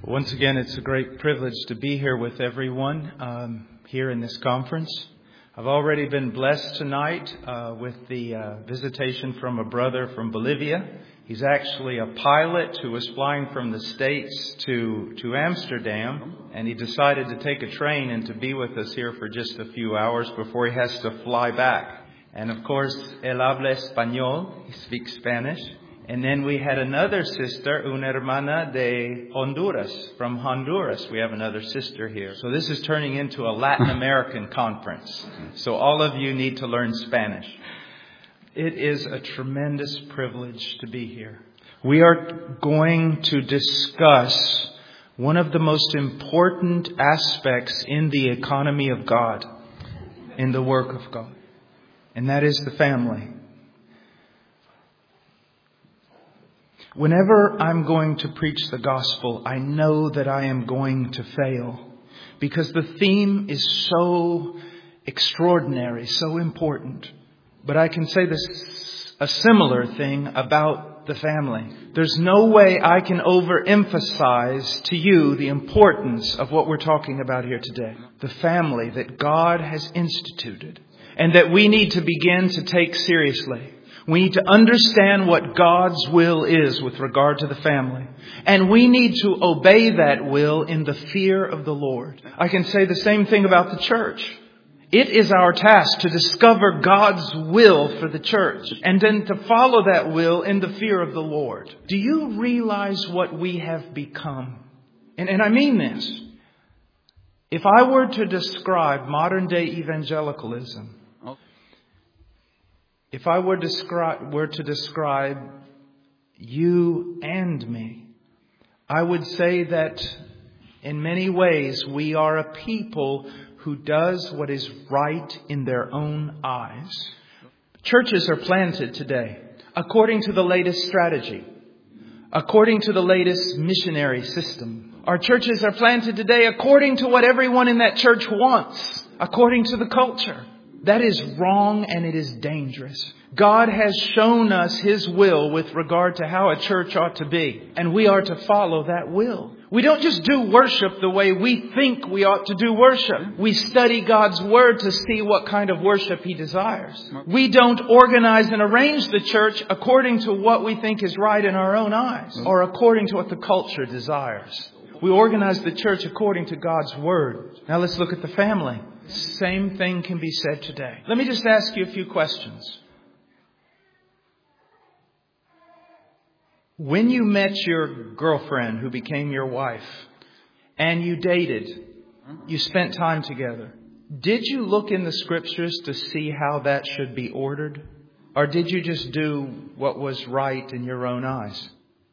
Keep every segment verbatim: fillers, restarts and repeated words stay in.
Once again, it's a great privilege to be here with everyone um, here in this conference. I've already been blessed tonight uh, with the uh, visitation from a brother from Bolivia. He's actually a pilot who was flying from the States to, to Amsterdam, and he decided to take a train and to be with us here for just a few hours before he has to fly back. And of course, él habla español, he speaks Spanish. And then we had another sister, una hermana de Honduras, from Honduras. We have another sister here. So this is turning into a Latin American conference. So all of you need to learn Spanish. It is a tremendous privilege to be here. We are going to discuss one of the most important aspects in the economy of God, in the work of God, and that is the family. Whenever I'm going to preach the gospel, I know that I am going to fail because the theme is so extraordinary, so important. But I can say this, a similar thing about the family. There's no way I can overemphasize to you the importance of what we're talking about here today. The family that God has instituted and that we need to begin to take seriously. We need to understand what God's will is with regard to the family. And we need to obey that will in the fear of the Lord. I can say the same thing about the church. It is our task to discover God's will for the church and then to follow that will in the fear of the Lord. Do you realize what we have become? And, and I mean this. If I were to describe modern day evangelicalism, If I were, descri- were to describe you and me, I would say that in many ways we are a people who does what is right in their own eyes. Churches are planted today according to the latest strategy, according to the latest missionary system. Our churches are planted today according to what everyone in that church wants, according to the culture. That is wrong and it is dangerous. God has shown us His will with regard to how a church ought to be. And we are to follow that will. We don't just do worship the way we think we ought to do worship. We study God's Word to see what kind of worship He desires. We don't organize and arrange the church according to what we think is right in our own eyes or according to what the culture desires. We organize the church according to God's Word. Now let's look at the family. Same thing can be said today. Let me just ask you a few questions. When you met your girlfriend who became your wife and you dated, you spent time together, did you look in the scriptures to see how that should be ordered? Or did you just do what was right in your own eyes?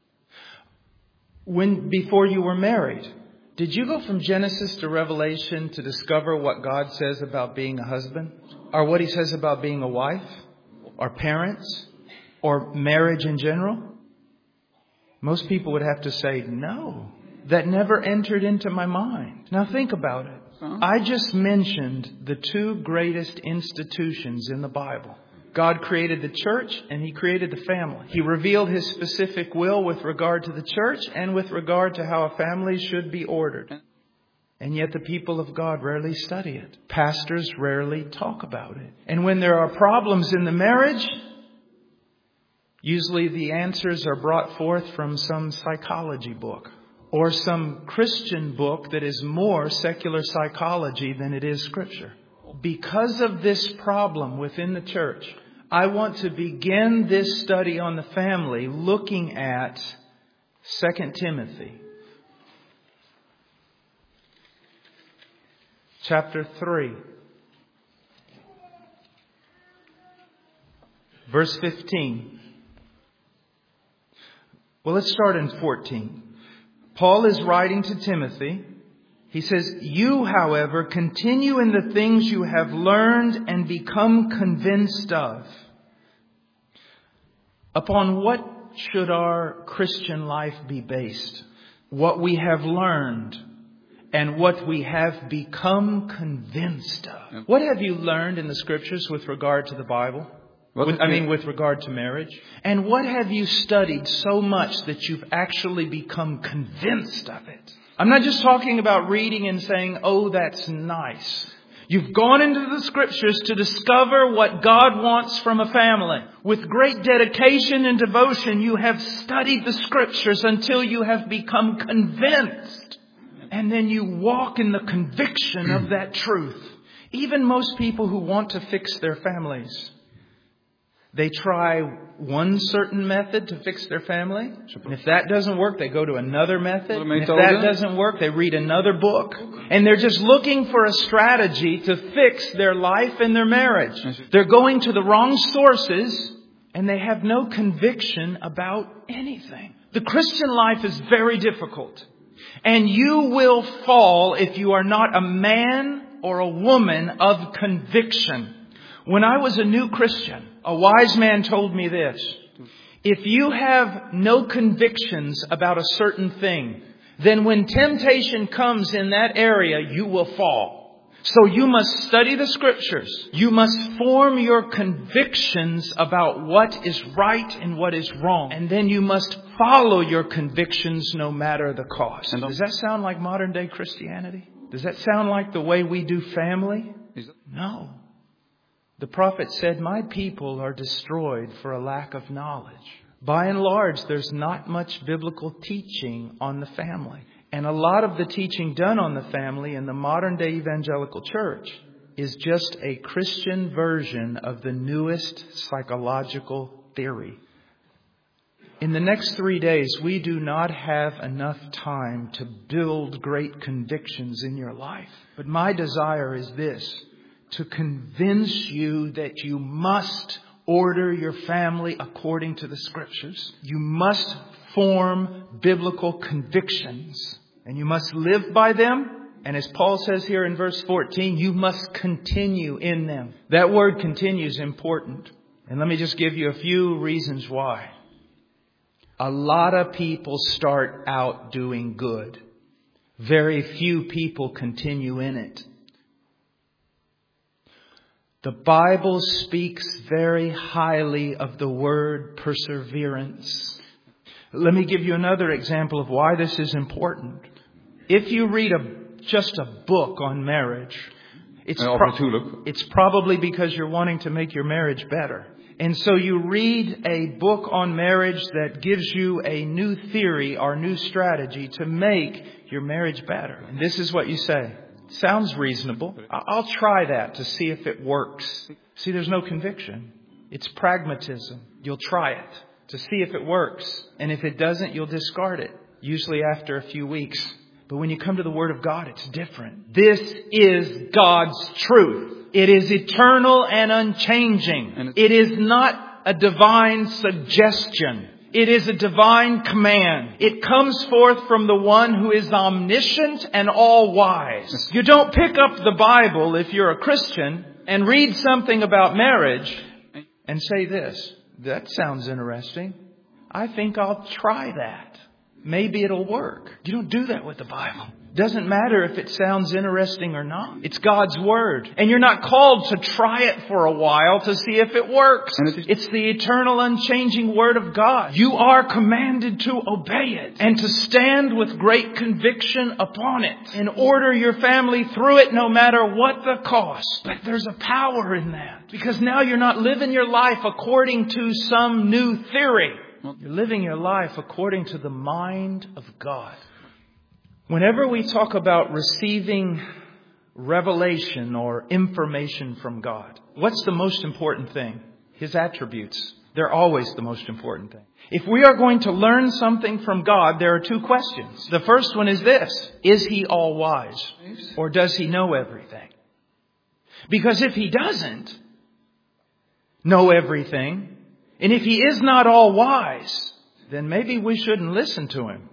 When, before you were married, did you go from Genesis to Revelation to discover what God says about being a husband? Or what He says about being a wife? Or parents? Or marriage in general? Most people would have to say, no, that never entered into my mind. Now think about it. I just mentioned the two greatest institutions in the Bible. God created the church and He created the family. He revealed His specific will with regard to the church and with regard to how a family should be ordered. And yet the people of God rarely study it. Pastors rarely talk about it. And when there are problems in the marriage, usually the answers are brought forth from some psychology book or some Christian book that is more secular psychology than it is Scripture. Because of this problem within the church, I want to begin this study on the family looking at Second Timothy chapter three, verse fifteen. Well, let's start in fourteen. Paul is writing to Timothy. He says, you, however, continue in the things you have learned and become convinced of. Upon what should our Christian life be based? What we have learned and what we have become convinced of. What have you learned in the Scriptures with regard to the Bible? With, I mean, with regard to marriage? And what have you studied so much that you've actually become convinced of it? I'm not just talking about reading and saying, oh, that's nice. You've gone into the Scriptures to discover what God wants from a family. With great dedication and devotion, you have studied the Scriptures until you have become convinced. And then you walk in the conviction of that truth. Even most people who want to fix their families, they try one certain method to fix their family. And if that doesn't work, they go to another method. And if that doesn't work, they read another book. And they're just looking for a strategy to fix their life and their marriage. They're going to the wrong sources and they have no conviction about anything. The Christian life is very difficult. And you will fall if you are not a man or a woman of conviction. When I was a new Christian, a wise man told me this: if you have no convictions about a certain thing, then when temptation comes in that area, you will fall. So you must study the Scriptures. You must form your convictions about what is right and what is wrong. And then you must follow your convictions no matter the cost. Does that sound like modern day Christianity? Does that sound like the way we do family? No. The prophet said, my people are destroyed for a lack of knowledge. By and large, there's not much biblical teaching on the family. And a lot of the teaching done on the family in the modern day evangelical church is just a Christian version of the newest psychological theory. In the next three days, we do not have enough time to build great convictions in your life. But my desire is this: to convince you that you must order your family according to the Scriptures. You must form biblical convictions. And you must live by them. And as Paul says here in verse fourteen, you must continue in them. That word continue is important. And let me just give you a few reasons why. A lot of people start out doing good. Very few people continue in it. The Bible speaks very highly of the word perseverance. Let me give you another example of why this is important. If you read a, just a book on marriage, it's, pro- it's probably because you're wanting to make your marriage better. And so you read a book on marriage that gives you a new theory or new strategy to make your marriage better. And this is what you say. Sounds reasonable. I'll try that to see if it works. See, there's no conviction. It's pragmatism. You'll try it to see if it works. And if it doesn't, you'll discard it, usually after a few weeks. But when you come to the Word of God, it's different. This is God's truth. It is eternal and unchanging. It is not a divine suggestion. It is a divine command. It comes forth from the one who is omniscient and all-wise. You don't pick up the Bible if you're a Christian and read something about marriage and say this: that sounds interesting. I think I'll try that. Maybe it'll work. You don't do that with the Bible. Doesn't matter if it sounds interesting or not. It's God's Word. And you're not called to try it for a while to see if it works. It's the eternal, unchanging Word of God. You are commanded to obey it and to stand with great conviction upon it and order your family through it no matter what the cost. But there's a power in that, because now you're not living your life according to some new theory. You're living your life according to the mind of God. Whenever we talk about receiving revelation or information from God, what's the most important thing? His attributes. They're always the most important thing. If we are going to learn something from God, there are two questions. The first one is this: is He all wise, or does He know everything? Because if He doesn't know everything, and if He is not all wise, then maybe we shouldn't listen to Him.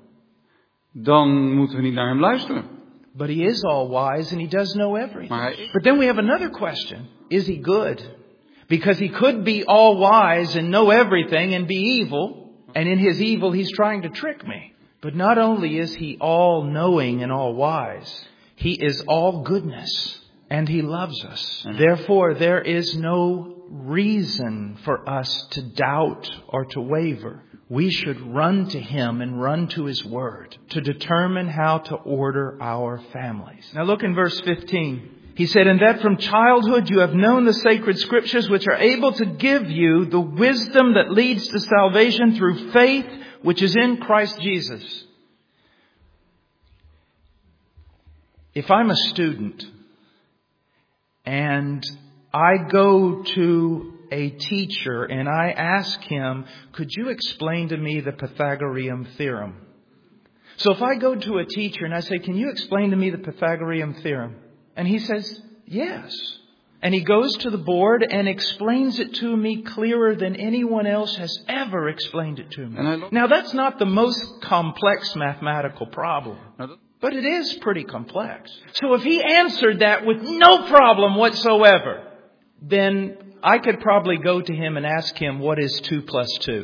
Dan moeten we niet naar hem luisteren. But He is all wise and He does know everything. Maar hij... But then we have another question. Is He good? Because He could be all wise and know everything and be evil. And in His evil, He's trying to trick me. But not only is He all knowing and all wise, He is all goodness and He loves us. Mm-hmm. Therefore, there is no reason for us to doubt or to waver. We should run to Him and run to His Word to determine how to order our families. Now look in verse fifteen. He said, "And that from childhood you have known the sacred Scriptures, which are able to give you the wisdom that leads to salvation through faith, which is in Christ Jesus." If I'm a student and I go to a teacher and I ask him, "Could you explain to me the Pythagorean theorem?" So if I go to a teacher and I say, "Can you explain to me the Pythagorean theorem?" And he says, "Yes." And he goes to the board and explains it to me clearer than anyone else has ever explained it to me. Now that's not the most complex mathematical problem, but it is pretty complex. So if he answered that with no problem whatsoever, then I could probably go to him and ask him, "What is two plus two?"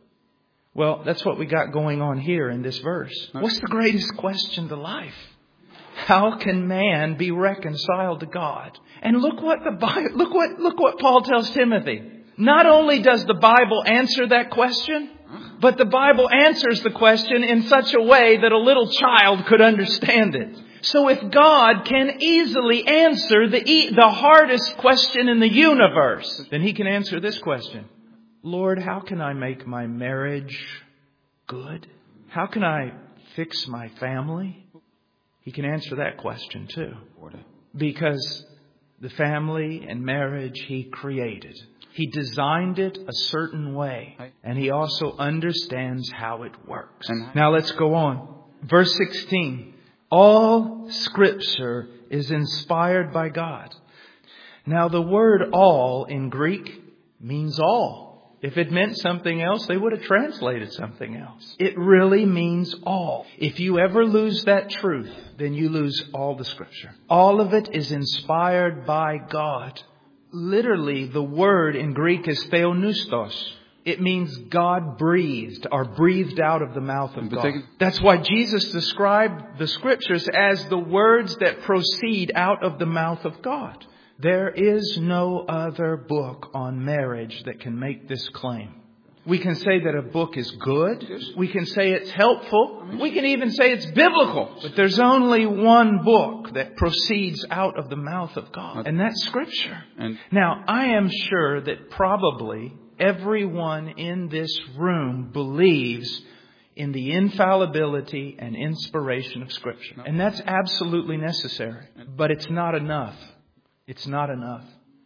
Well, that's what we got going on here in this verse. What's the greatest question to life? How can man be reconciled to God? And look what the Bible, look what, look what Paul tells Timothy. Not only does the Bible answer that question, but the Bible answers the question in such a way that a little child could understand it. So if God can easily answer the, the hardest question in the universe, then He can answer this question. Lord, how can I make my marriage good? How can I fix my family? He can answer that question too. Because the family and marriage He created. He designed it a certain way. And He also understands how it works. Now let's go on. Verse sixteen. All Scripture is inspired by God. Now the word all in Greek means all. If it meant something else, they would have translated something else. It really means all. If you ever lose that truth, then you lose all the Scripture. All of it is inspired by God. Literally, the word in Greek is theopneustos. It means God breathed or breathed out of the mouth of God. That's why Jesus described the Scriptures as the words that proceed out of the mouth of God. There is no other book on marriage that can make this claim. We can say that a book is good. We can say it's helpful. We can even say it's biblical. But there's only one book that proceeds out of the mouth of God. And that's Scripture. Now, I am sure that probably everyone in this room believes in the infallibility and inspiration of Scripture. And that's absolutely necessary. But it's not enough. It's not enough.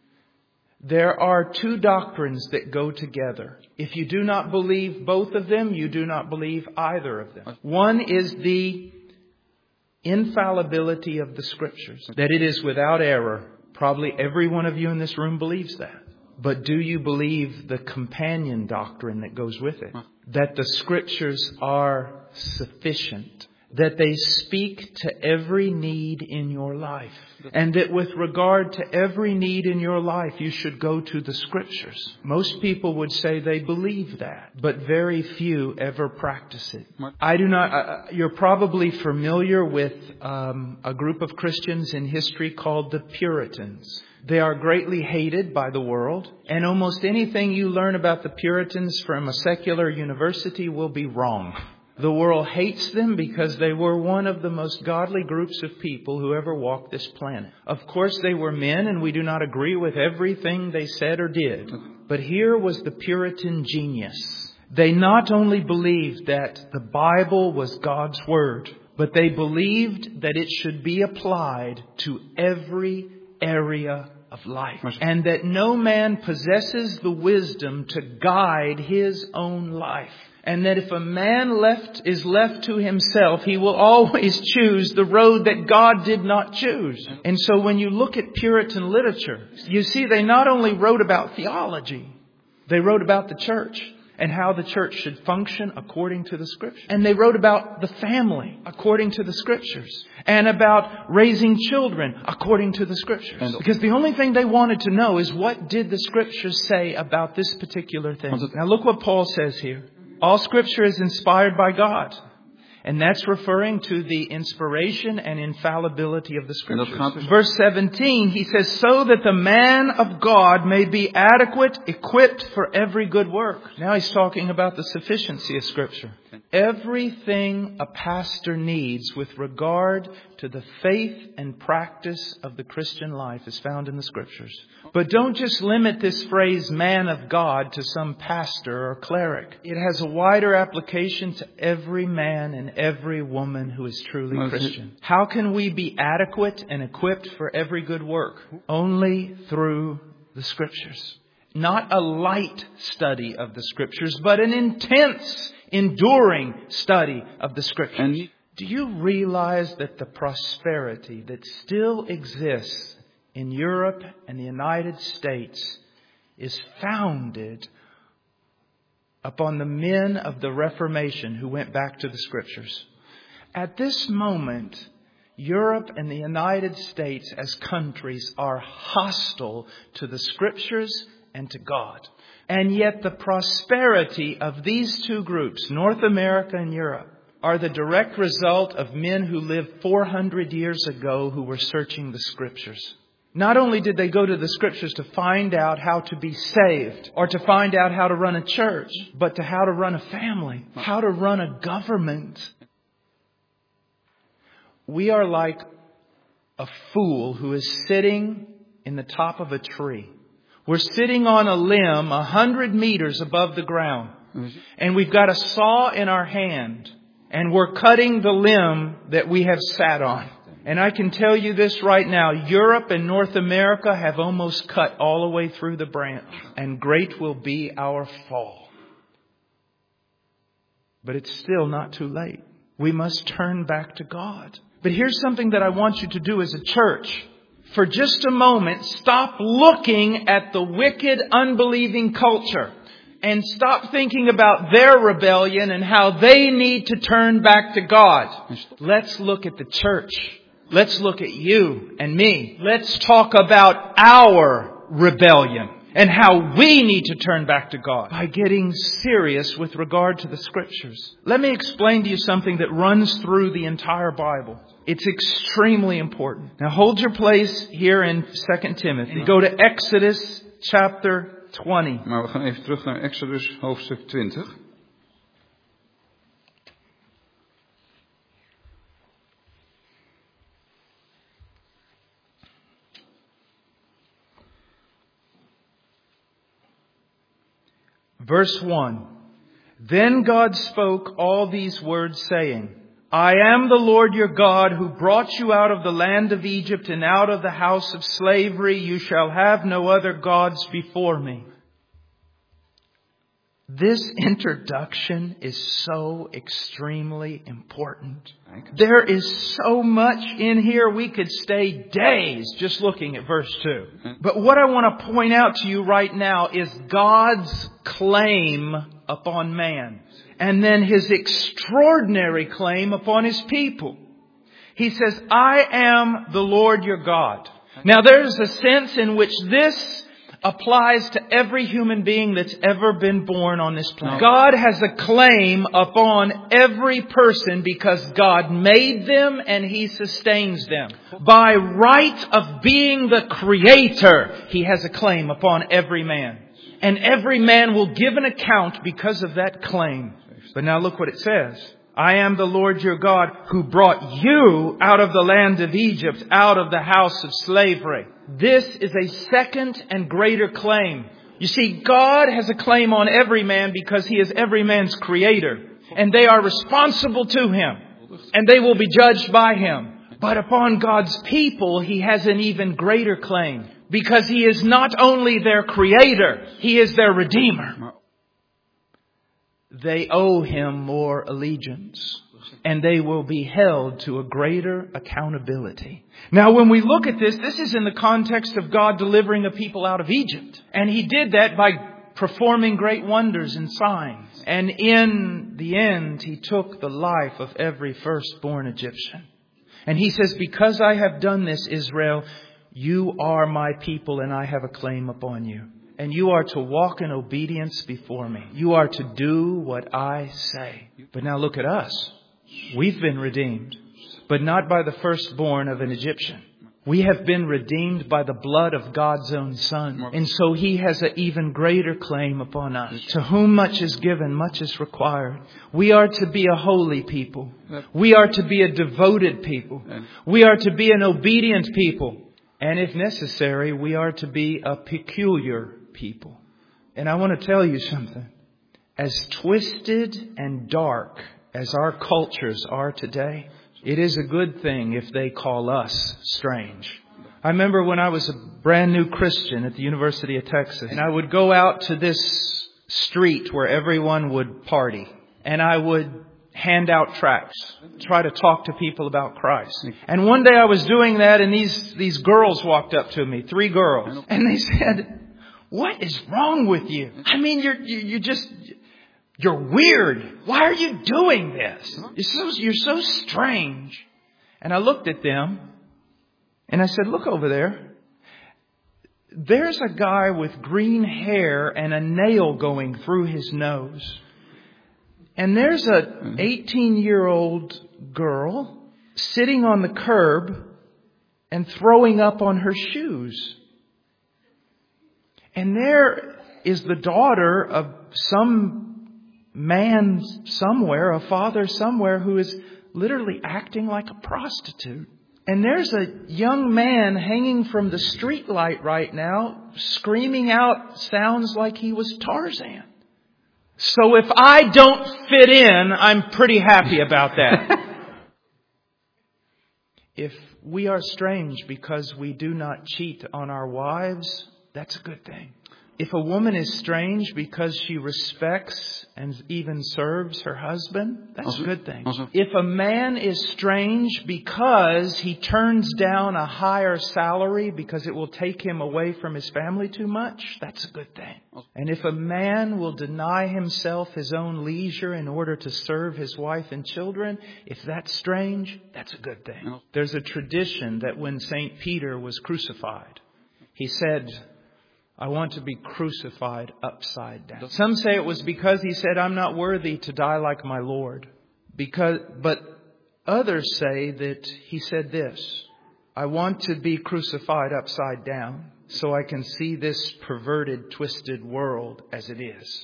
There are two doctrines that go together. If you do not believe both of them, you do not believe either of them. One is the infallibility of the Scriptures, that it is without error. Probably every one of you in this room believes that. But do you believe the companion doctrine that goes with it? That the Scriptures are sufficient. That they speak to every need in your life. And that with regard to every need in your life, you should go to the Scriptures. Most people would say they believe that, but very few ever practice it. I do not, uh, you're probably familiar with um, a group of Christians in history called the Puritans. They are greatly hated by the world, and almost anything you learn about the Puritans from a secular university will be wrong. The world hates them because they were one of the most godly groups of people who ever walked this planet. Of course, they were men, and we do not agree with everything they said or did. But here was the Puritan genius. They not only believed that the Bible was God's Word, but they believed that it should be applied to every area of life. And that no man possesses the wisdom to guide his own life. And that if a man left is left to himself, he will always choose the road that God did not choose. And so when you look at Puritan literature, you see they not only wrote about theology, they wrote about the church and how the church should function according to the Scriptures. And they wrote about the family according to the Scriptures. And about raising children according to the Scriptures. Because the only thing they wanted to know is what did the Scriptures say about this particular thing. Now look what Paul says here. All Scripture is inspired by God And that's referring to the inspiration and infallibility of the En dat gaat Scriptures. dus Verse seventeen, he says, so that the man of God may be adequate, equipped for every good work. Now he's talking about the sufficiency of Scripture. Everything a pastor needs with regard to the faith and practice of the Christian life is found in the Scriptures. But don't just limit this phrase, man of God, to some pastor or cleric. It has a wider application to every man and every woman who is truly Christian. How can we be adequate and equipped for every good work? Only through the Scriptures. Not a light study of the Scriptures, but an intense, enduring study of the Scriptures. Do you realize that the prosperity that still exists in Europe and the United States is founded upon the men of the Reformation who went back to the Scriptures? At this moment, Europe and the United States as countries are hostile to the Scriptures and to God. And yet the prosperity of these two groups, North America and Europe, are the direct result of men who lived four hundred years ago who were searching the Scriptures. Not only did they go to the Scriptures to find out how to be saved or to find out how to run a church, but to how to run a family, how to run a government. We are like a fool who is sitting in the top of a tree. We're sitting on a limb a hundred meters above the ground. And we've got a saw in our hand. And we're cutting the limb that we have sat on. And I can tell you this right now. Europe and North America have almost cut all the way through the branch. And great will be our fall. But it's still not too late. We must turn back to God. But here's something that I want you to do as a church. For just a moment, stop looking at the wicked, unbelieving culture. And stop thinking about their rebellion and how they need to turn back to God. Let's look at the church. Let's look at you and me. Let's talk about our rebellion and how we need to turn back to God by getting serious with regard to the Scriptures. Let me explain to you something that runs through the entire Bible. It's extremely important. Now hold your place here in Second Timothy. Go to Exodus chapter twenty. Maar we gaan even terug naar Exodus hoofdstuk twintig. Verse one. Then God spoke all these words, saying, I am the Lord your God who brought you out of the land of Egypt and out of the house of slavery. You shall have no other gods before me. This introduction is so extremely important. There is so much in here. We could stay days just looking at verse two. But what I want to point out to you right now is God's claim upon man. And then His extraordinary claim upon His people. He says, I am the Lord your God. Now there's a sense in which this applies to every human being that's ever been born on this planet. God has a claim upon every person because God made them and He sustains them. By right of being the Creator, He has a claim upon every man. And every man will give an account because of that claim. But now look what it says. I am the Lord your God who brought you out of the land of Egypt, out of the house of slavery. This is a second and greater claim. You see, God has a claim on every man because He is every man's creator. And they are responsible to Him. And they will be judged by Him. But upon God's people, He has an even greater claim. Because He is not only their creator, He is their redeemer. They owe Him more allegiance. And they will be held to a greater accountability. Now when we look at this, this is in the context of God delivering a people out of Egypt. And He did that by performing great wonders and signs. And in the end, He took the life of every firstborn Egyptian. And He says, because I have done this, Israel, you are my people and I have a claim upon you. And you are to walk in obedience before me. You are to do what I say. But now look at us. We've been redeemed, but not by the firstborn of an Egyptian. We have been redeemed by the blood of God's own Son. And so He has an even greater claim upon us. To whom much is given, much is required. We are to be a holy people. We are to be a devoted people. We are to be an obedient people. And if necessary, we are to be a peculiar people. And I want to tell you something. As twisted and dark as our cultures are today, it is a good thing if they call us strange. I remember when I was a brand new Christian at the University of Texas, and I would go out to this street where everyone would party, and I would hand out tracts, try to talk to people about Christ. And one day I was doing that, and these, these girls walked up to me, three girls, and they said, "What is wrong with you? I mean, you're, you, you just... You're weird. Why are you doing this? You're so, you're so strange." And I looked at them and I said, "Look over there. There's a guy with green hair and a nail going through his nose. And there's an eighteen-year-old girl sitting on the curb and throwing up on her shoes. And there is the daughter of some man somewhere, a father somewhere, who is literally acting like a prostitute. And there's a young man hanging from the street light right now, screaming out sounds like he was Tarzan. So if I don't fit in, I'm pretty happy about that." If we are strange because we do not cheat on our wives, that's a good thing. If a woman is strange because she respects and even serves her husband, that's a good thing. If a man is strange because he turns down a higher salary because it will take him away from his family too much, that's a good thing. And if a man will deny himself his own leisure in order to serve his wife and children, if that's strange, that's a good thing. There's a tradition that when Saint Peter was crucified, he said, "I want to be crucified upside down." Some say it was because he said, "I'm not worthy to die like my Lord." Because, but others say that he said this, "I want to be crucified upside down so I can see this perverted, twisted world as it is."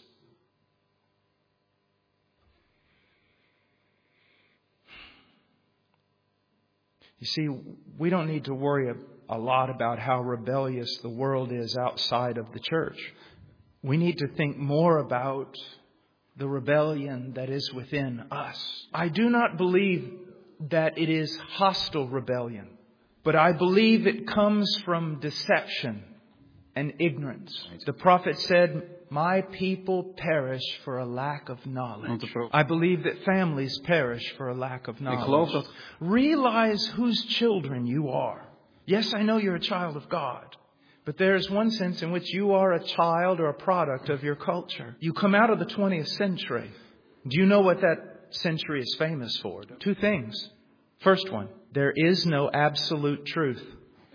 You see, we don't need to worry about a lot about how rebellious the world is outside of the church. We need to think more about the rebellion that is within us. I do not believe that it is hostile rebellion, but I believe it comes from deception and ignorance. The prophet said, "My people perish for a lack of knowledge." I believe that families perish for a lack of knowledge. Realize whose children you are. Yes, I know you're a child of God, but there is one sense in which you are a child or a product of your culture. You come out of the twentieth century. Do you know what that century is famous for? Two things. First one, there is no absolute truth.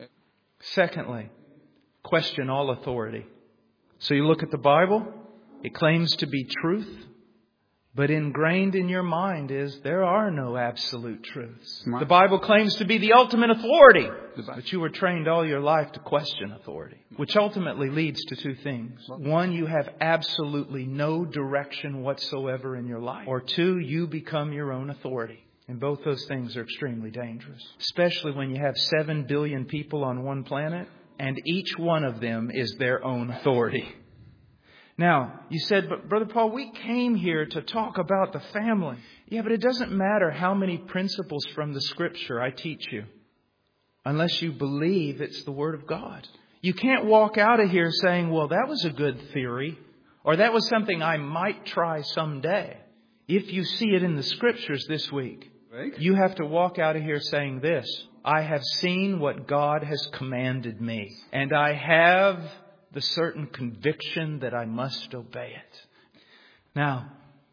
Secondly, question all authority. So you look at the Bible, it claims to be truth. But ingrained in your mind is there are no absolute truths. The Bible claims to be the ultimate authority. But you were trained all your life to question authority. Which ultimately leads to two things. One, you have absolutely no direction whatsoever in your life. Or two, you become your own authority. And both those things are extremely dangerous. Especially when you have seven billion people on one planet. And each one of them is their own authority. Now, you said, "But Brother Paul, we came here to talk about the family." Yeah, but it doesn't matter how many principles from the Scripture I teach you, unless you believe it's the Word of God. You can't walk out of here saying, "Well, that was a good theory," or "That was something I might try someday." If you see it in the Scriptures this week, you have to walk out of here saying this: "I have seen what God has commanded me, and I have the certain conviction that I must obey it." Now,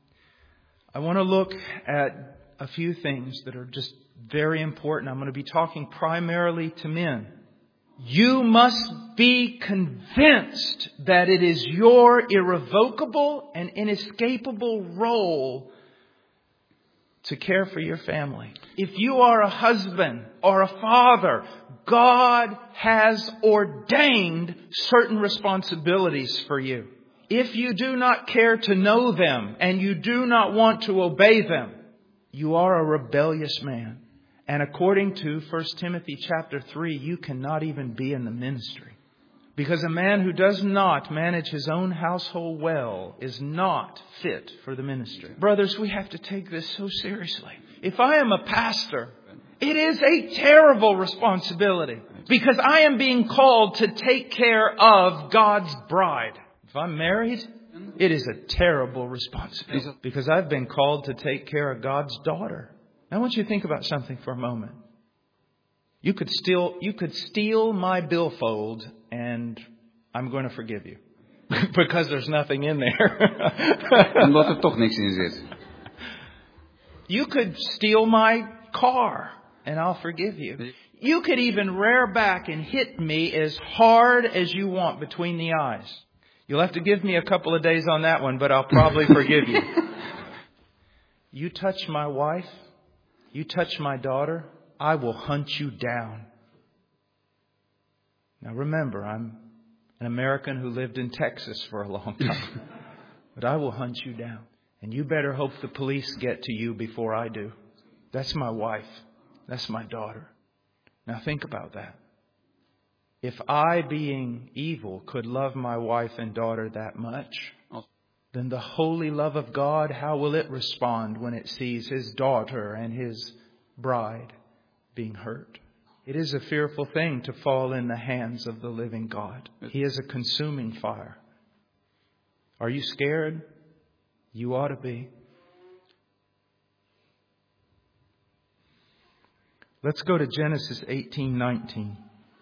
I want to look at a few things that are just very important. I'm going to be talking primarily to men. You must be convinced that it is your irrevocable and inescapable role to care for your family. If you are a husband or a father, God has ordained certain responsibilities for you. If you do not care to know them and you do not want to obey them, you are a rebellious man. And according to First Timothy chapter three, you cannot even be in the ministry. Because a man who does not manage his own household well is not fit for the ministry. Brothers, we have to take this so seriously. If I am a pastor, it is a terrible responsibility. Because I am being called to take care of God's bride. If I'm married, it is a terrible responsibility. Because I've been called to take care of God's daughter. Now I want you to think about something for a moment. You could steal, you could steal my billfold and I'm going to forgive you. Because there's nothing in there. Omdat er toch niks in zit. You could steal my car and I'll forgive you. You could even rear back and hit me as hard as you want between the eyes. You'll have to give me a couple of days on that one, but I'll probably forgive you. You touch my wife, you touch my daughter, I will hunt you down. Now remember, I'm an American who lived in Texas for a long time. But I will hunt you down. And you better hope the police get to you before I do. That's my wife. That's my daughter. Now think about that. If I, being evil, could love my wife and daughter that much, then the holy love of God, how will it respond when it sees His daughter and His bride being hurt? It is a fearful thing to fall in the hands of the living God. He is a consuming fire. Are you scared? You ought to be. Let's go to Genesis eighteen nineteen.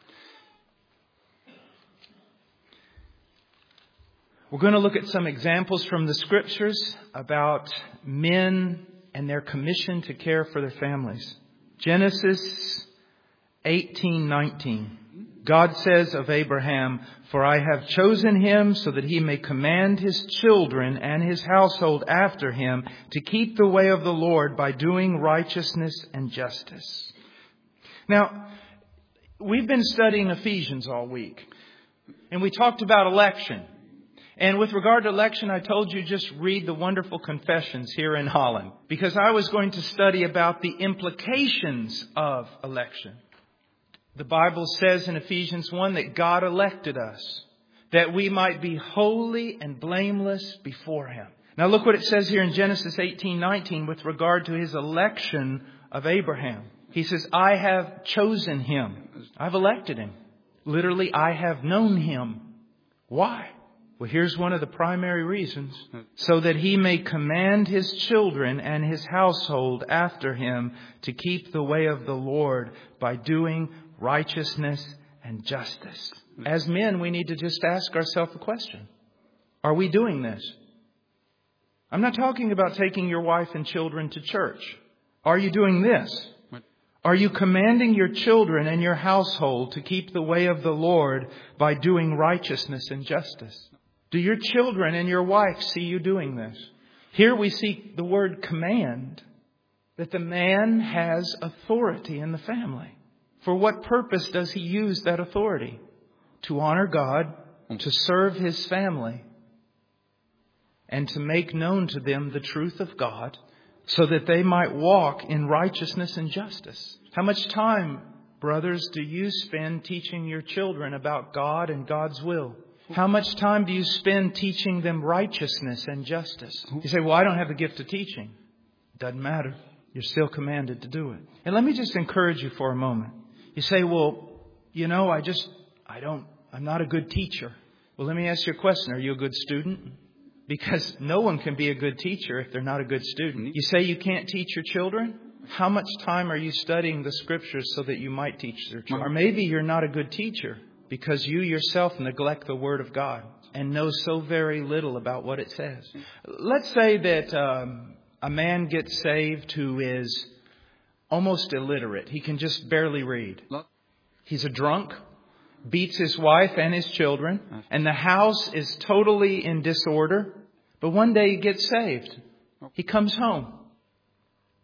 We're going to look at some examples from the Scriptures about men and their commission to care for their families. Genesis eighteen nineteen. God says of Abraham, "For I have chosen him so that he may command his children and his household after him to keep the way of the Lord by doing righteousness and justice." Now, we've been studying Ephesians all week, and we talked about election. And with regard to election, I told you just read the wonderful confessions here in Holland, because I was going to study about the implications of election. The Bible says in Ephesians one that God elected us, that we might be holy and blameless before Him. Now look what it says here in Genesis eighteen nineteen with regard to His election of Abraham. He says, "I have chosen him." I've elected him. Literally, I have known him. Why? Well, here's one of the primary reasons. So that he may command his children and his household after him to keep the way of the Lord by doing righteousness and justice. As men, we need to just ask ourselves a question. Are we doing this? I'm not talking about taking your wife and children to church. Are you doing this? Are you commanding your children and your household to keep the way of the Lord by doing righteousness and justice? Do your children and your wife see you doing this? Here we see the word command, that the man has authority in the family. For what purpose does he use that authority? To honor God, to serve his family, and to make known to them the truth of God, so that they might walk in righteousness and justice. How much time, brothers, do you spend teaching your children about God and God's will? How much time do you spend teaching them righteousness and justice? You say, "Well, I don't have the gift of teaching." Doesn't matter. You're still commanded to do it. And let me just encourage you for a moment. You say, "Well, you know, I just, I don't, I'm not a good teacher." Well, let me ask you a question. Are you a good student? Because no one can be a good teacher if they're not a good student. You say you can't teach your children? How much time are you studying the Scriptures so that you might teach their children? Or maybe you're not a good teacher because you yourself neglect the Word of God and know so very little about what it says. Let's say that um, a man gets saved who is almost illiterate. He can just barely read. He's a drunk, beats his wife and his children, and the house is totally in disorder. But one day he gets saved. He comes home.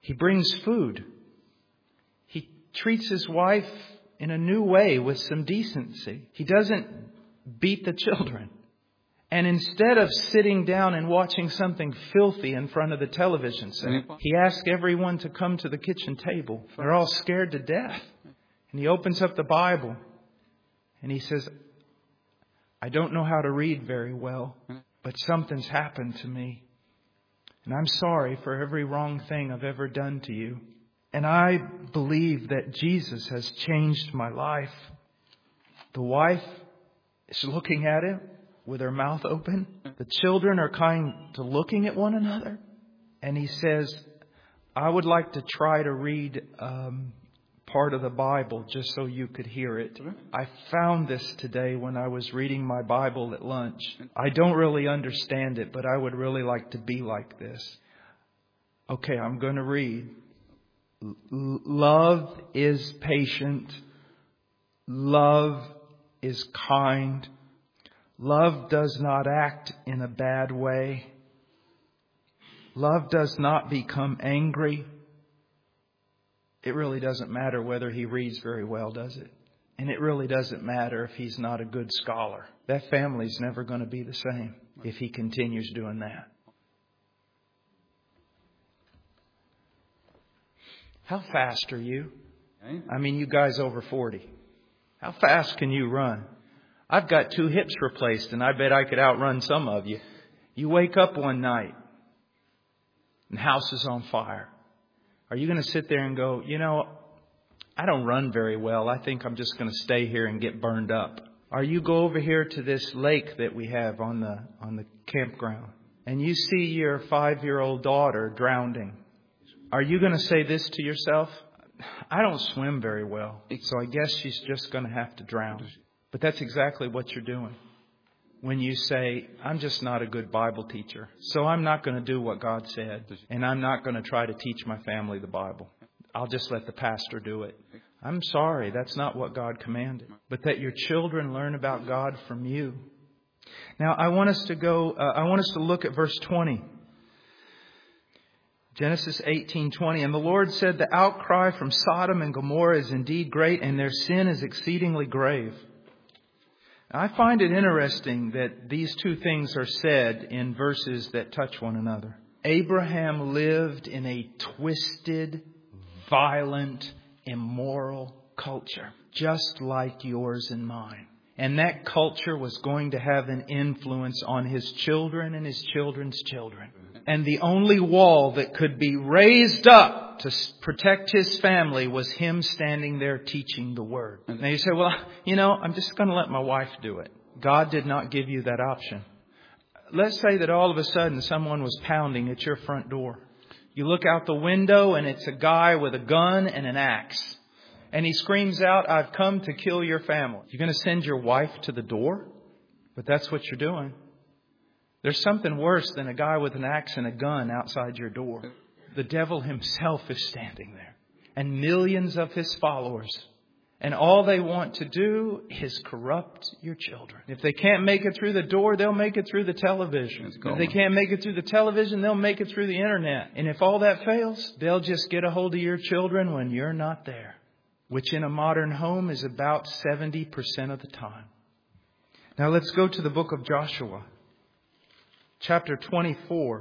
He brings food. He treats his wife in a new way with some decency. He doesn't beat the children. And instead of sitting down and watching something filthy in front of the television set, he asks everyone to come to the kitchen table. They're all scared to death. And he opens up the Bible and he says, I don't know how to read very well, but something's happened to me. And I'm sorry for every wrong thing I've ever done to you. And I believe that Jesus has changed my life. The wife is looking at him with her mouth open. The children are kind of looking at one another. And he says, I would like to try to read um, part of the Bible just so you could hear it. I found this today when I was reading my Bible at lunch. I don't really understand it, but I would really like to be like this. Okay, I'm going to read. Love is patient. Love is kind. Love does not act in a bad way. Love does not become angry. It really doesn't matter whether he reads very well, does it? And it really doesn't matter if he's not a good scholar. That family's never going to be the same if he continues doing that. How fast are you? I mean, you guys over forty. How fast can you run? I've got two hips replaced and I bet I could outrun some of you. You wake up one night and the house is on fire. Are you going to sit there and go, you know, I don't run very well. I think I'm just going to stay here and get burned up. Or you go over here to this lake that we have on the on the campground and you see your five-year-old daughter drowning. Are you going to say this to yourself? I don't swim very well, so I guess she's just going to have to drown. But that's exactly what you're doing when you say, I'm just not a good Bible teacher, so I'm not going to do what God said, and I'm not going to try to teach my family the Bible. I'll just let the pastor do it. I'm sorry, that's not what God commanded, but that your children learn about God from you. Now, I want us to go, uh, I want us to look at verse twenty. Genesis eighteen twenty, and the Lord said, the outcry from Sodom and Gomorrah is indeed great, and their sin is exceedingly grave. I find it interesting that these two things are said in verses that touch one another. Abraham lived in a twisted, violent, immoral culture, just like yours and mine. And that culture was going to have an influence on his children and his children's children. And the only wall that could be raised up to protect his family was him standing there teaching the Word. Now you say, well, you know, I'm just going to let my wife do it. God did not give you that option. Let's say that all of a sudden someone was pounding at your front door. You look out the window and it's a guy with a gun and an axe. And he screams out, I've come to kill your family. You're going to send your wife to the door? But that's what you're doing. There's something worse than a guy with an axe and a gun outside your door. The devil himself is standing there. And millions of his followers. And all they want to do is corrupt your children. If they can't make it through the door, they'll make it through the television. If they can't make it through the television, they'll make it through the internet. And if all that fails, they'll just get a hold of your children when you're not there. Which in a modern home is about seventy percent of the time. Now let's go to the book of Joshua. Chapter twenty-four,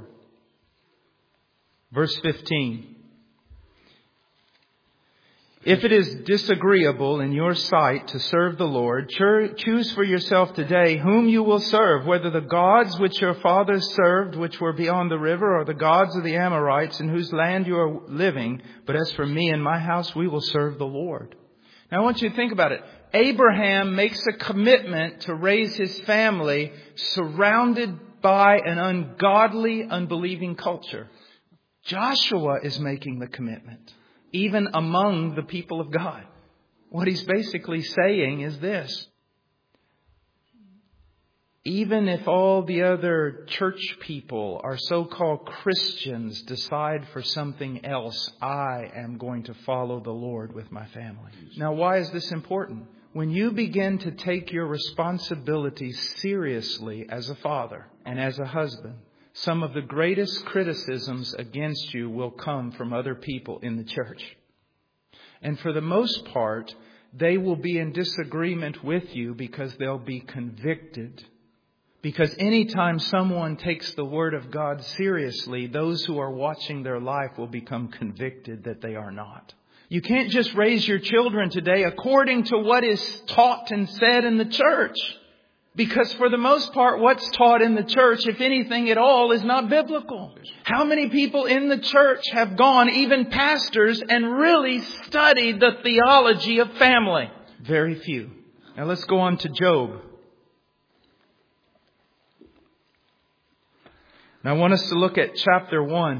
verse fifteen. If it is disagreeable in your sight to serve the Lord, choose for yourself today whom you will serve, whether the gods which your fathers served, which were beyond the river, or the gods of the Amorites in whose land you are living. But as for me and my house, we will serve the Lord. Now I want you to think about it. Abraham makes a commitment to raise his family surrounded by an ungodly, unbelieving culture. Joshua is making the commitment, even among the people of God. What he's basically saying is this. Even if all the other church people or so-called Christians decide for something else, I am going to follow the Lord with my family. Now, why is this important? When you begin to take your responsibilities seriously as a father and as a husband, some of the greatest criticisms against you will come from other people in the church. And for the most part, they will be in disagreement with you because they'll be convicted. Because anytime someone takes the Word of God seriously, those who are watching their life will become convicted that they are not. You can't just raise your children today according to what is taught and said in the church. Because for the most part, what's taught in the church, if anything at all, is not biblical. How many people in the church have gone, even pastors, and really studied the theology of family? Very few. Now let's go on to Job. Now I want us to look at chapter one,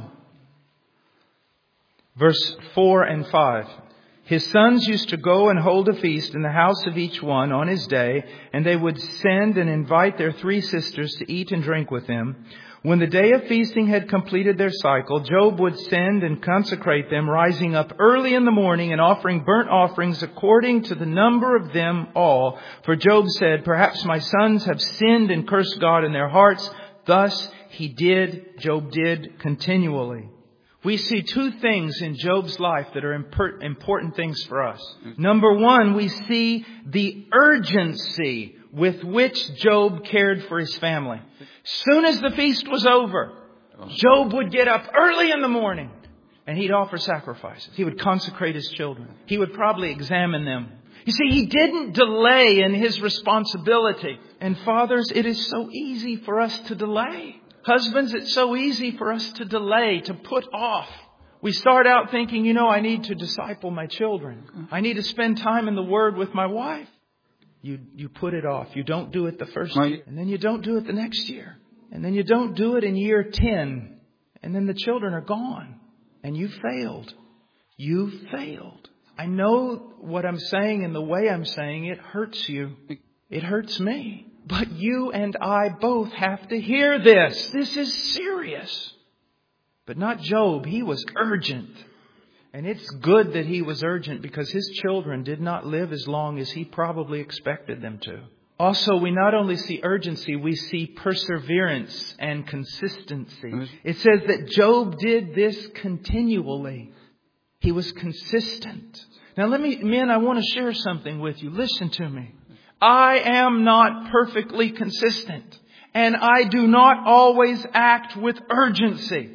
verse four and five. His sons used to go and hold a feast in the house of each one on his day, and they would send and invite their three sisters to eat and drink with him. When the day of feasting had completed their cycle, Job would send and consecrate them, rising up early in the morning and offering burnt offerings according to the number of them all. For Job said, "Perhaps my sons have sinned and cursed God in their hearts." Thus he did, Job did continually. We see two things in Job's life that are important things for us. Number one, we see the urgency with which Job cared for his family. Soon as the feast was over, Job would get up early in the morning and he'd offer sacrifices. He would consecrate his children. He would probably examine them. You see, he didn't delay in his responsibility. And fathers, it is so easy for us to delay. Husbands, it's so easy for us to delay, to put off. We start out thinking, you know, I need to disciple my children. I need to spend time in the Word with my wife. You you put it off. You don't do it the first year. And then you don't do it the next year. And then you don't do it in year ten. And then the children are gone. And you failed. You failed. I know what I'm saying and the way I'm saying it hurts you. It hurts me. But you and I both have to hear this. This is serious. But not Job. He was urgent. And it's good that he was urgent because his children did not live as long as he probably expected them to. Also, we not only see urgency, we see perseverance and consistency. It says that Job did this continually. He was consistent. Now let me, men, I want to share something with you. Listen to me. I am not perfectly consistent, and I do not always act with urgency.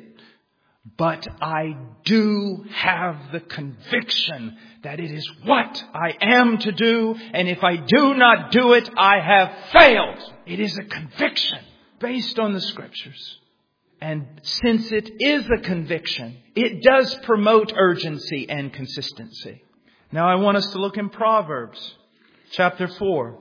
But I do have the conviction that it is what I am to do, and if I do not do it, I have failed. It is a conviction based on the Scriptures. And since it is a conviction, it does promote urgency and consistency. Now I want us to look in Proverbs chapter four.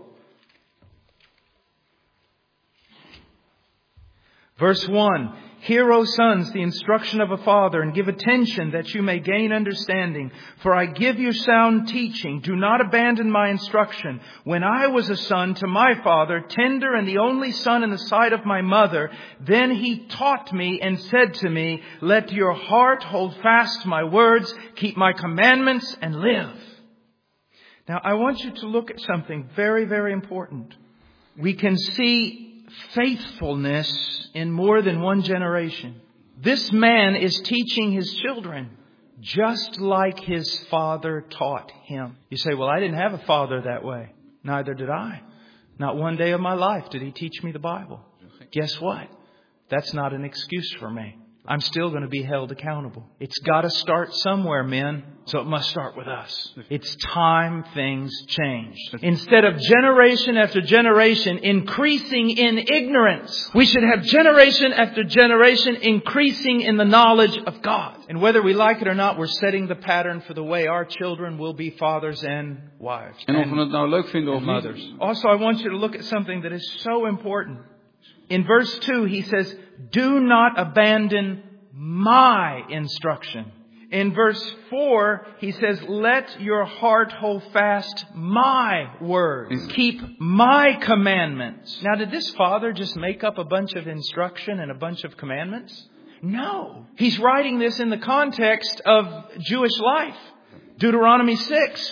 Verse one. Hear, O sons, the instruction of a father, and give attention that you may gain understanding. For I give you sound teaching. Do not abandon my instruction. When I was a son to my father, tender and the only son in the sight of my mother, then he taught me and said to me, let your heart hold fast my words, keep my commandments and live. Now, I want you to look at something very, very important. We can see faithfulness in more than one generation. This man is teaching his children just like his father taught him. You say, well, I didn't have a father that way. Neither did I. Not one day of my life did he teach me the Bible. Guess what? That's not an excuse for me. I'm still going to be held accountable. It's got to start somewhere, men. So it must start with us. It's time things change. Instead of generation after generation increasing in ignorance, we should have generation after generation increasing in the knowledge of God. And whether we like it or not, we're setting the pattern for the way our children will be fathers and wives. En of we het nou leuk vinden of niet. Also, I want you to look at something that is so important. In verse two, he says, do not abandon my instruction. In verse four, he says, let your heart hold fast my words. Keep my commandments. Now, did this father just make up a bunch of instruction and a bunch of commandments? No. He's writing this in the context of Jewish life. Deuteronomy six.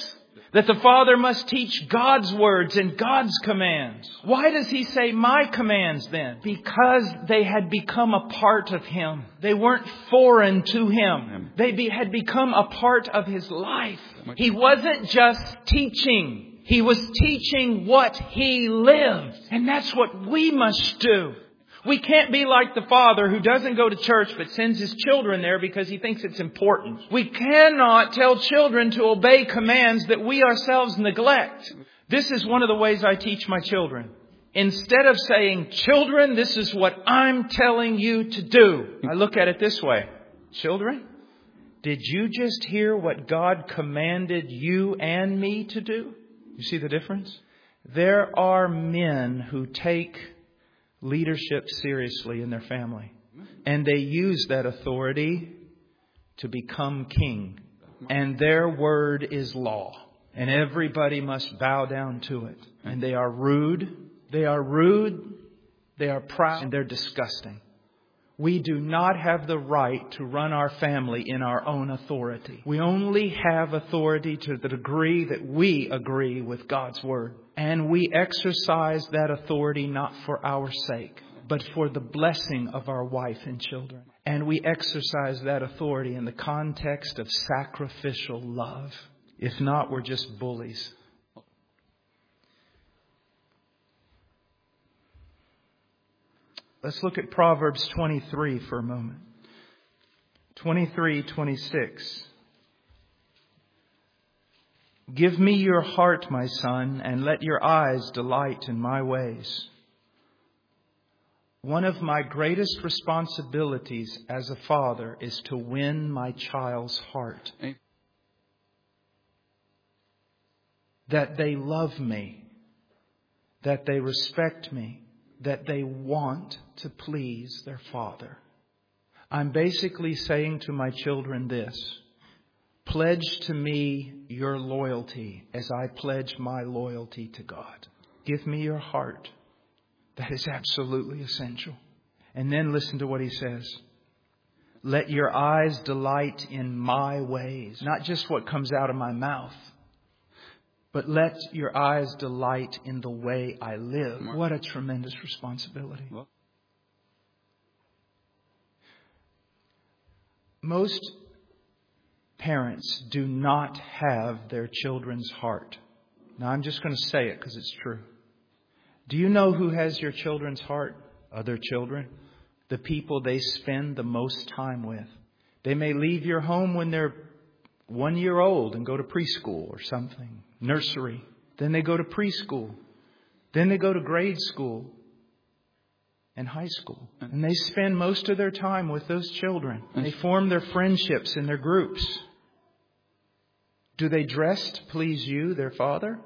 That the Father must teach God's words and God's commands. Why does He say my commands then? Because they had become a part of Him. They weren't foreign to Him. They be, had become a part of His life. He wasn't just teaching. He was teaching what He lived. And that's what we must do. We can't be like the father who doesn't go to church but sends his children there because he thinks it's important. We cannot tell children to obey commands that we ourselves neglect. This is one of the ways I teach my children. Instead of saying, children, this is what I'm telling you to do, I look at it this way. Children, did you just hear what God commanded you and me to do? You see the difference? There are men who take leadership seriously in their family. And they use that authority to become king. And their word is law. And everybody must bow down to it. And they are rude. They are rude. They are proud. And they're disgusting. We do not have the right to run our family in our own authority. We only have authority to the degree that we agree with God's word. And we exercise that authority not for our sake, but for the blessing of our wife and children. And we exercise that authority in the context of sacrificial love. If not, we're just bullies. Let's look at Proverbs twenty-three for a moment. twenty-three twenty-six. Give me your heart, my son, and let your eyes delight in my ways. One of my greatest responsibilities as a father is to win my child's heart. That they love me, that they respect me, that they want to please their father. I'm basically saying to my children this: pledge to me your loyalty as I pledge my loyalty to God. Give me your heart. That is absolutely essential. And then listen to what he says. Let your eyes delight in my ways. Not just what comes out of my mouth, but let your eyes delight in the way I live. What a tremendous responsibility. Most parents do not have their children's heart. Now, I'm just going to say it because it's true. Do you know who has your children's heart? Other children. The people they spend the most time with. They may leave your home when they're one year old and go to preschool or something. Nursery. Then they go to preschool. Then they go to grade school and high school. And they spend most of their time with those children. They form their friendships in their groups. Do they dress to please you, their father?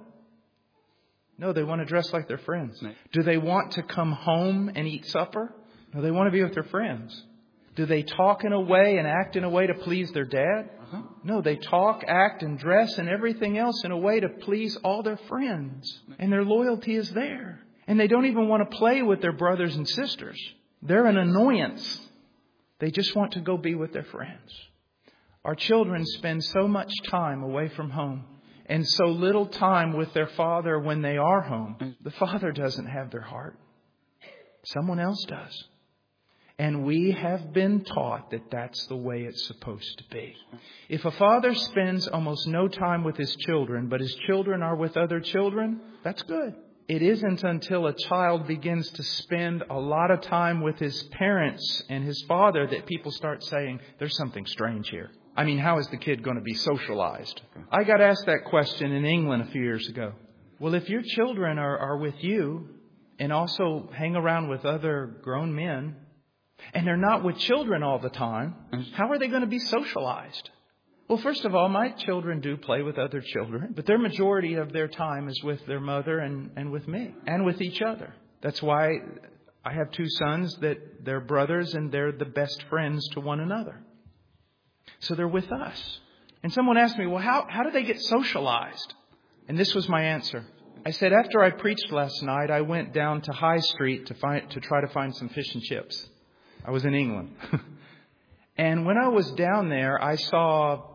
No, they want to dress like their friends. Do they want to come home and eat supper? No, they want to be with their friends. Do they talk in a way and act in a way to please their dad? Uh-huh. No, they talk, act, and dress and everything else in a way to please all their friends. And their loyalty is there. And they don't even want to play with their brothers and sisters. They're an annoyance. They just want to go be with their friends. Our children spend so much time away from home and so little time with their father when they are home. The father doesn't have their heart. Someone else does. And we have been taught that that's the way it's supposed to be. If a father spends almost no time with his children, but his children are with other children, that's good. It isn't until a child begins to spend a lot of time with his parents and his father that people start saying, there's something strange here. I mean, how is the kid going to be socialized? I got asked that question in England a few years ago. Well, if your children are, are with you and also hang around with other grown men, and they're not with children all the time, how are they going to be socialized? Well, first of all, my children do play with other children, but their majority of their time is with their mother and, and with me and with each other. That's why I have two sons that they're brothers and they're the best friends to one another. So they're with us. And someone asked me, well, how, how do they get socialized? And this was my answer. I said, after I preached last night, I went down to High Street to find to try to find some fish and chips. I was in England. And when I was down there, I saw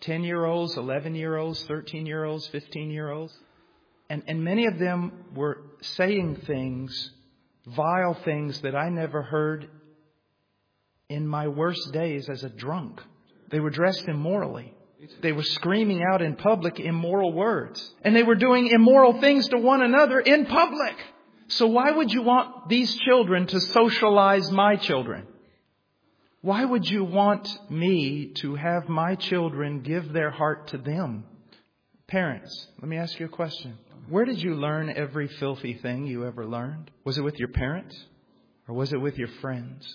ten-year-olds, eleven-year-olds, thirteen-year-olds, fifteen-year-olds. And, and many of them were saying things, vile things that I never heard in my worst days as a drunk. They were dressed immorally. They were screaming out in public immoral words. And they were doing immoral things to one another in public. So why would you want these children to socialize my children? Why would you want me to have my children give their heart to them? Parents, let me ask you a question. Where did you learn every filthy thing you ever learned? Was it with your parents? Or was it with your friends?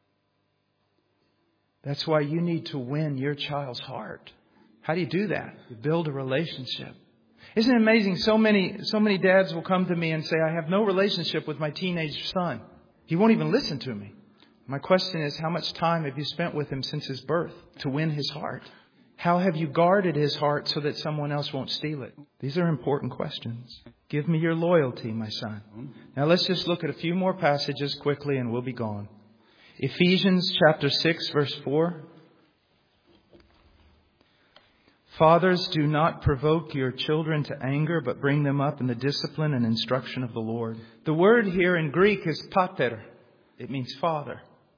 That's why you need to win your child's heart. How do you do that? You build a relationship. Isn't it amazing? So many, so many dads will come to me and say, I have no relationship with my teenage son. He won't even listen to me. My question is, how much time have you spent with him since his birth to win his heart? How have you guarded his heart so that someone else won't steal it? These are important questions. Give me your loyalty, my son. Now let's just look at a few more passages quickly and we'll be gone. Ephesians chapter six, verse four. Fathers, do not provoke your children to anger, but bring them up in the discipline and instruction of the Lord. The word here in Greek is pater. It means father.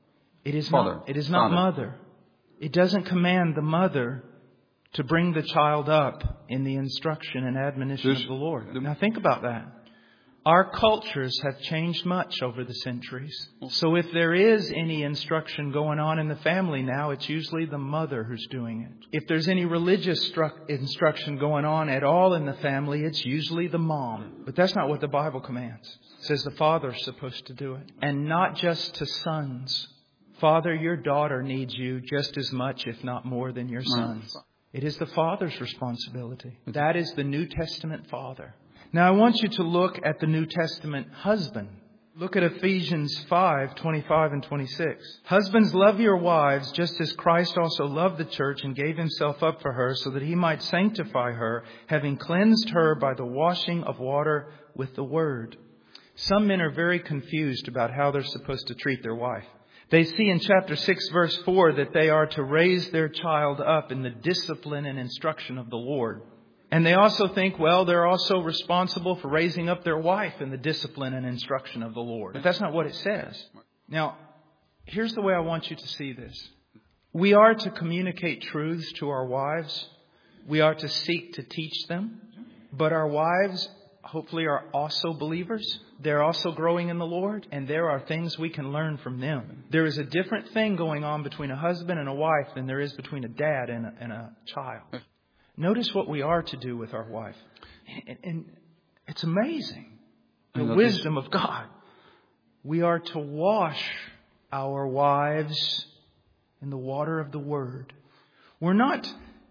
It is Father. not, it is not Father. mother. It doesn't command the mother to bring the child up in the instruction and admonition Dus of the Lord. de- Now think about that. Our cultures have changed much over the centuries. So if there is any instruction going on in the family now, it's usually the mother who's doing it. If there's any religious stru- instruction going on at all in the family, it's usually the mom. But that's not what the Bible commands. It says the father's supposed to do it. And not just to sons. Father, your daughter needs you just as much, if not more, than your sons. It is the father's responsibility. That is the New Testament father. Now, I want you to look at the New Testament husband. Look at Ephesians five, twenty-five and twenty-six. Husbands, love your wives just as Christ also loved the church and gave himself up for her so that he might sanctify her, having cleansed her by the washing of water with the word. Some men are very confused about how they're supposed to treat their wife. They see in chapter six, verse four, that they are to raise their child up in the discipline and instruction of the Lord. And they also think, well, they're also responsible for raising up their wife in the discipline and instruction of the Lord. But that's not what it says. Now, here's the way I want you to see this. We are to communicate truths to our wives. We are to seek to teach them. But our wives, hopefully, are also believers. They're also growing in the Lord. And there are things we can learn from them. There is a different thing going on between a husband and a wife than there is between a dad and a, and a child. Notice what we are to do with our wife. And, and it's amazing. The wisdom of God. We are to wash our wives in the water of the Word. We're not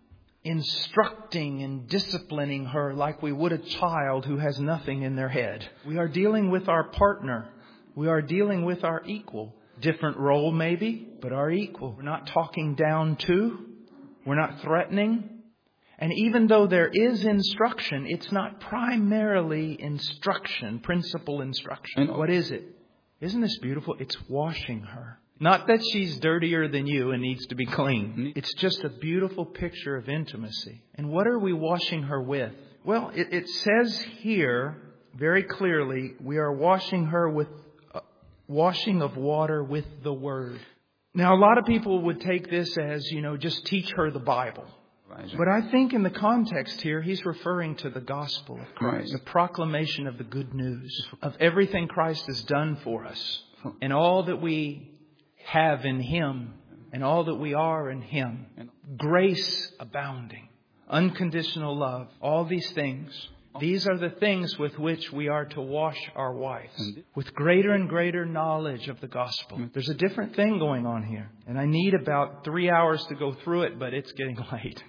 instructing and disciplining her like we would a child who has nothing in their head. We are dealing with our partner. We are dealing with our equal. Different role maybe, but our equal. We're not talking down to. We're not threatening. And even though there is instruction, it's not primarily instruction, principal instruction. What is it? Isn't this beautiful? It's washing her. Not that she's dirtier than you and needs to be clean. It's just a beautiful picture of intimacy. And what are we washing her with? Well, it, it says here very clearly, we are washing her with uh, washing of water with the Word. Now, a lot of people would take this as, you know, just teach her the Bible. But I think in the context here, he's referring to the gospel of Christ, the proclamation of the good news, of everything Christ has done for us, and all that we have in Him, and all that we are in Him. Grace abounding, unconditional love, all these things. These are the things with which we are to wash our wives, with greater and greater knowledge of the gospel. There's a different thing going on here, and I need about three hours to go through it, but it's getting late.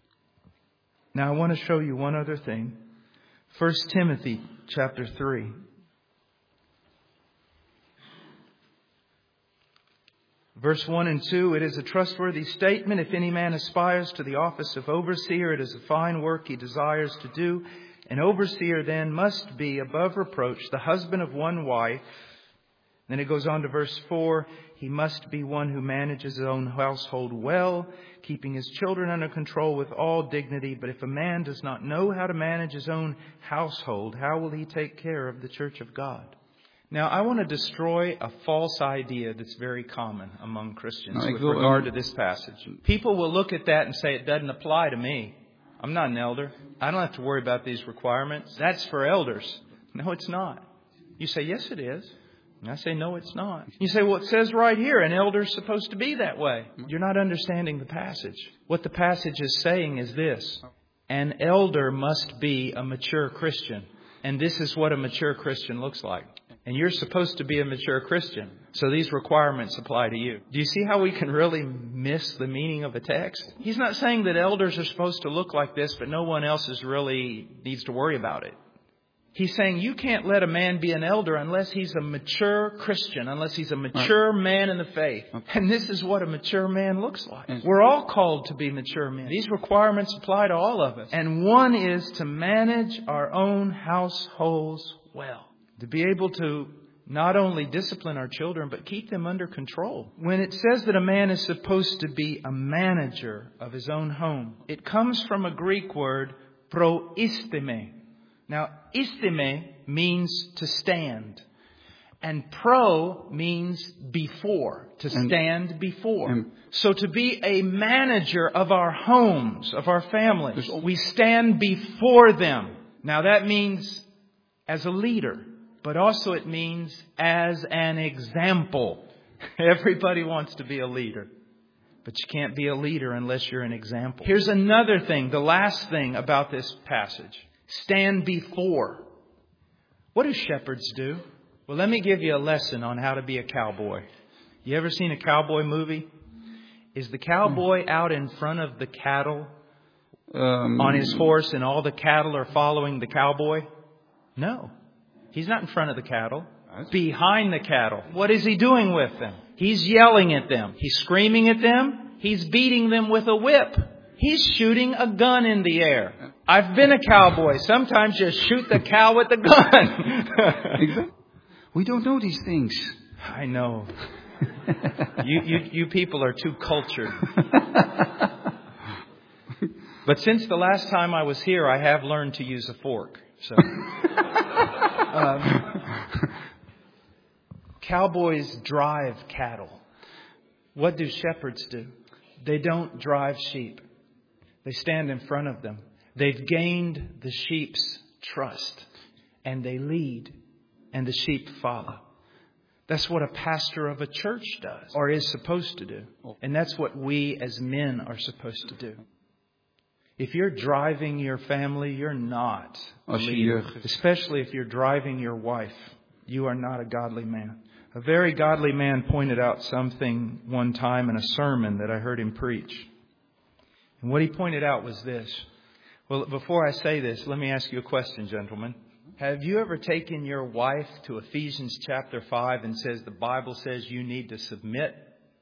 Now, I want to show you one other thing. First Timothy chapter three. Verse one and two, it is a trustworthy statement. If any man aspires to the office of overseer, it is a fine work he desires to do. An overseer then must be above reproach, the husband of one wife, Then it goes on to verse four. He must be one who manages his own household well, keeping his children under control with all dignity. But if a man does not know how to manage his own household, how will he take care of the church of God? Now, I want to destroy a false idea that's very common among Christians Nou, ik with wil regard een- to this passage. People will look at that and say, it doesn't apply to me. I'm not an elder. I don't have to worry about these requirements. That's for elders. No, it's not. You say, yes, it is. And I say, no, it's not. You say, well, it says right here, an elder is supposed to be that way. You're not understanding the passage. What the passage is saying is this. An elder must be a mature Christian. And this is what a mature Christian looks like. And you're supposed to be a mature Christian. So these requirements apply to you. Do you see how we can really miss the meaning of a text? He's not saying that elders are supposed to look like this, but no one else is really needs to worry about it. He's saying you can't let a man be an elder unless he's a mature Christian, unless he's a mature man in the faith. And this is what a mature man looks like. We're all called to be mature men. These requirements apply to all of us. And one is to manage our own households well. To be able to not only discipline our children, but keep them under control. When it says that a man is supposed to be a manager of his own home, it comes from a Greek word, proisteme. Now, isteme means to stand. And pro means before, to stand before. And, so to be a manager of our homes, of our families, we stand before them. Now that means as a leader, but also it means as an example. Everybody wants to be a leader. But you can't be a leader unless you're an example. Here's another thing, the last thing about this passage. Stand before. What do shepherds do? Well, let me give you a lesson on how to be a cowboy. You ever seen a cowboy movie? Is the cowboy out in front of the cattle um, on his horse and all the cattle are following the cowboy? No. He's not in front of the cattle. Behind the cattle. What is he doing with them? He's yelling at them. He's screaming at them. He's beating them with a whip. He's shooting a gun in the air. I've been a cowboy. Sometimes you shoot the cow with the gun. We don't know these things. I know. you, you, you people are too cultured. But since the last time I was here, I have learned to use a fork. So, um, cowboys drive cattle. What do shepherds do? They don't drive sheep. They stand in front of them. They've gained the sheep's trust. And they lead. And the sheep follow. That's what a pastor of a church does. Or is supposed to do. And that's what we as men are supposed to do. If you're driving your family, you're not a leader. Especially if you're driving your wife. You are not a godly man. A very godly man pointed out something one time in a sermon that I heard him preach. And what he pointed out was this. Well, before I say this, let me ask you a question, gentlemen. Have you ever taken your wife to Ephesians chapter five and says the Bible says you need to submit?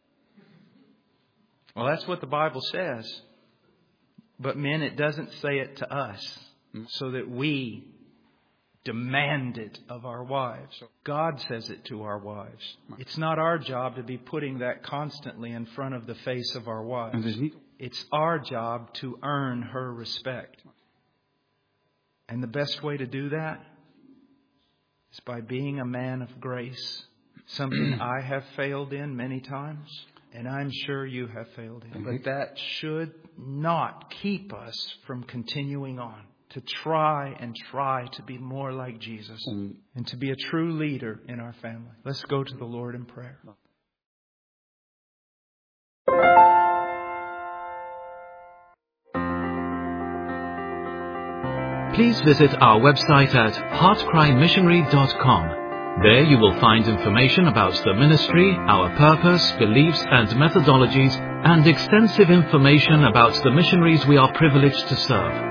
Well, that's what the Bible says. But men, it doesn't say it to us so that we demand it of our wives. God says it to our wives. It's not our job to be putting that constantly in front of the face of our wives. It's our job to earn her respect. And the best way to do that is by being a man of grace. Something I have failed in many times. And I'm sure you have failed in. But that should not keep us from continuing on. To try and try to be more like Jesus. And to be a true leader in our family. Let's go to the Lord in prayer. Please visit our website at heart cry missionary dot com. There you will find information about the ministry, our purpose, beliefs and methodologies, and extensive information about the missionaries we are privileged to serve.